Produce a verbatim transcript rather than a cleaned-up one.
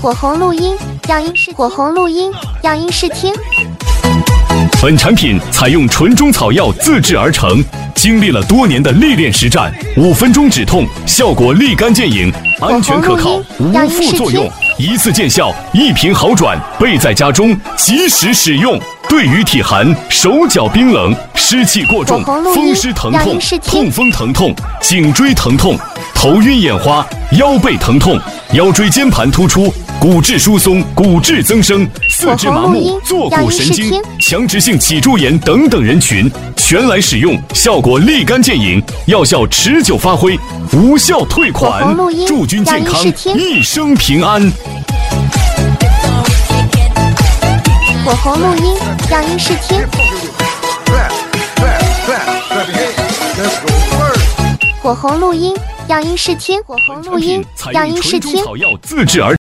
火红录音让音视火红录音让音视听。 本产品采用纯中草药自制而成，经历了多年的历练实战，五分钟止痛，效果立竿见影，安全可靠，无副作用，一次见效，一瓶好转，备在家中，及时使用。对于体寒、手脚冰冷、湿气过重、风湿疼痛、痛风疼痛、颈椎疼痛、头晕眼花、腰背疼痛、腰椎间盘突出、骨质疏松、骨质增生、四肢麻木、坐骨神经、强直性脊柱炎等等人群，全来使用，效果立竿见影，药效持久发挥，无效退款，祝君健康，一生平安。 火红录音让音视听。火红录音让音视听。火红录音让音视听。 草药自制而